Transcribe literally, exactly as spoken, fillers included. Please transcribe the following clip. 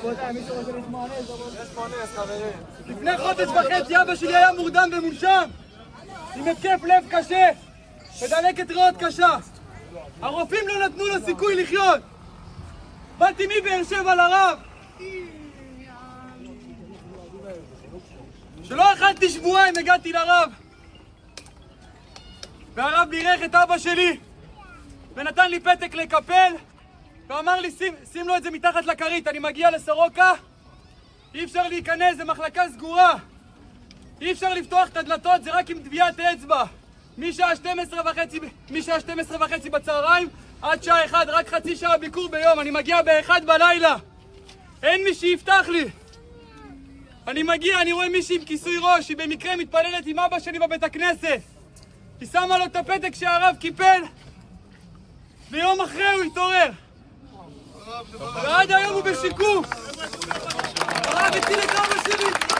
רבותיי, מישהו רוצה לשמוע נס? יש פה נס, חברים. לפני חודש וחצי אבא שלי היה מורדם ומונשם עם התקף לב קשה ודלקת ריאות קשה. הרופאים לא נתנו לו סיכוי לחיות. באתי מבאר שבע לרב שלא אכלתי שבועיים, הגעתי לרב והרב בירך את אבא שלי ונתן לי פתק לקפל ואמר לי שים, שים לו את זה מתחת לכרית. אני מגיע לסורוקה, אי אפשר להיכנס, זה מחלקה סגורה, אי אפשר לפתוח את הדלתות, זה רק עם טביעת אצבע. משעה שתים עשרה וחצי, משעה שתים עשרה וחצי בצהריים עד שעה אחת, רק חצי שעה ביקור ביום. אני מגיע באחד בלילה, אין מי שיפתח לי. אני מגיע, אני רואה מישהי עם כיסוי ראש, היא במקרה מתפללת עם אבא שלי בבית הכנסת. היא שמה לו את הפתק שהרב קיפל ויום אחרי הוא התעורר ועד היום הוא בשיקום. הרב הציל את אבא שלי.